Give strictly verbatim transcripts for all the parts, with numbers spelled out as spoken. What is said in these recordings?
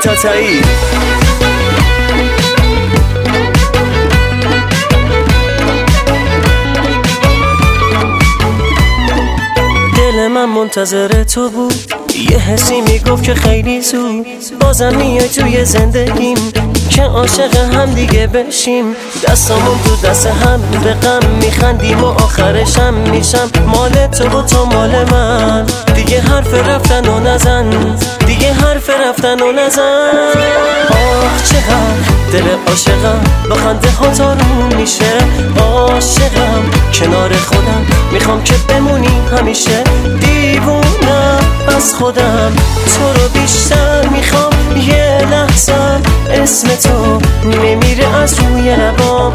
تاتایی. دل من منتظر تو بود، یه حسی میگفت که خیلی زود بازم میای توی زندگیم که عاشق هم دیگه بشیم. دستامون تو دست هم به غم میخندیم و آخرشم میشم مال تو و تو مال من. دیگه حرف رفتن و نزن، دیگه حرف رفتن و نزن. آه چقدر دل عاشقم با خنده ها تارون میشه. عاشقم کنار خودم میخوام که بمونی همیشه. دیوونم از خودم تو رو بیشتر میخوام. یه لحظه اسم تو نمیره از روی لبام.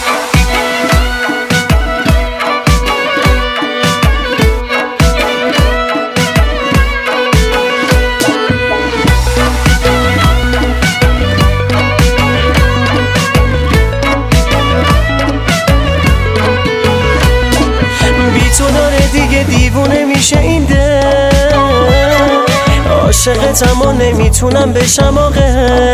بی تو داره دیگه دیوونه میشه این دل. عاشقتم و نمیتونم بشم آقه.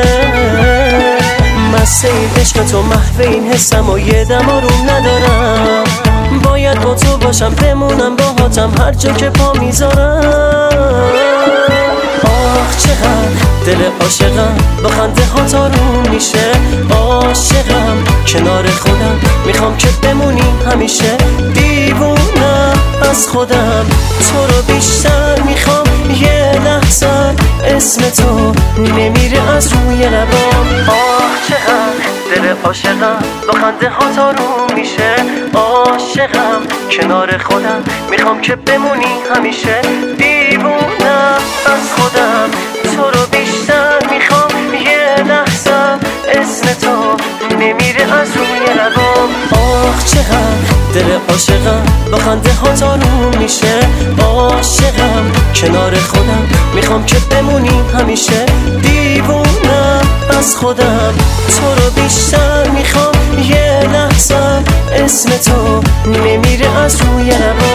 مسته این عشق تو محو این حسم و یه دم آروم ندارم. باید با تو باشم بمونم باهاتم هر جا که پا میذارم. آه چقدر دل عاشقم با خنده ها تارون میشه. عاشقم کنار خودم میخوام که بمونی همیشه. دیوونم از خودم تو رو بیشتر میخوام. یه لحظه اسم تو نمیره از روی لبام. آه چقدر دل عاشقم با خنده ها تارون میشه. عاشقم کنار خودم میخوام که بمونی همیشه. دیوونم از خودم تو رو بیشتر میخوام. یه لحظه اسم تو نمیره از روی لبام. آه چقدر دل عاشقم با خنده ها تارون میشه. عاشقم کنار خودم میخوام که بمونی همیشه. دیوونم از خودم تو رو بیشتر میخوام. یه لحظه اسم تو نمیره از روی لبام.